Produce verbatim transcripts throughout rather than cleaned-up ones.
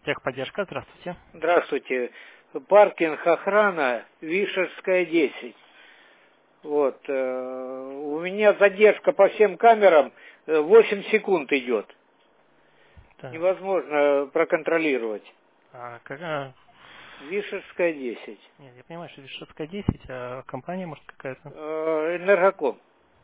Техподдержка, здравствуйте. Здравствуйте. Паркинг, охрана, Вишерская, десять. Вот. э, У меня задержка по всем камерам э, восемь секунд идет. Так. Невозможно проконтролировать. А какая... Вишерская, десять. Нет, я понимаю, что Вишерская десять, а компания, может, какая-то? Э, Энергоком.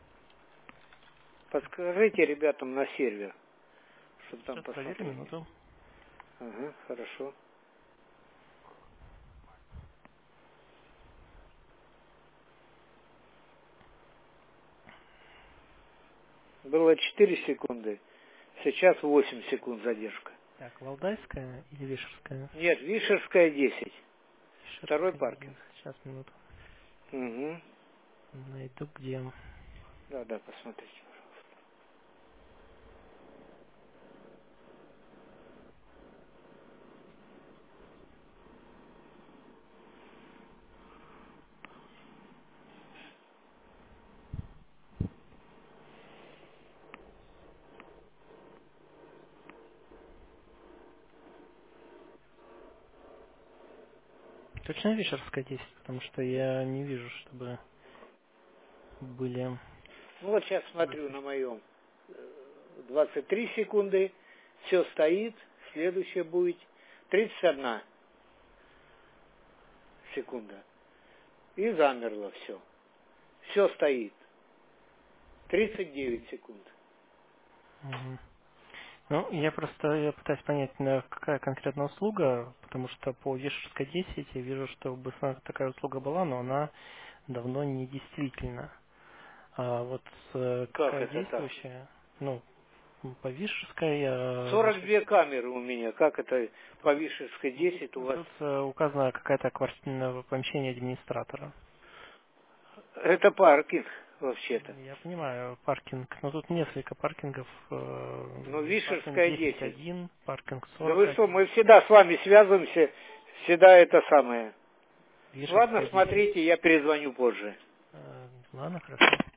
Подскажите ребятам на сервер, чтобы там Сейчас проверим посмотрели. минуту. Ага, хорошо. Было четыре секунды, сейчас восемь секунд задержка. Так, Валдайская или Вишерская? Нет, Вишерская, десять. Второй Вишерская паркинг. десять. Сейчас, минуту. Угу. Найду где. Да, да, посмотрите, пожалуйста. Точно Вишерская десять, потому что я не вижу, чтобы были... Ну вот сейчас смотрю на моем двадцать три секунды, все стоит, следующее будет тридцать одна секунда. И замерло все. Все стоит. тридцать девять секунд. Мгм. Ну, я просто я пытаюсь понять, на какая конкретная услуга, потому что по Вишерской десять я вижу, что бы такая услуга была, но она давно не действительна. А вот э, Как какая это так? действующая, ну, по Вишерской, э, сорок значит, две камеры у меня. Как это по Вишерской ну, тут, десять у вас? тут э, указано какая-то квартира, помещение администратора. Это паркинг вообще-то. Я понимаю, паркинг, но тут несколько паркингов. э, Но Паркинг Вишерская десять десять. один, паркинг Да сорок вы что, мы один, всегда с вами связываемся, всегда это самое. Ладно, Вишерская десять. смотрите, я перезвоню позже. Э, Ладно, хорошо.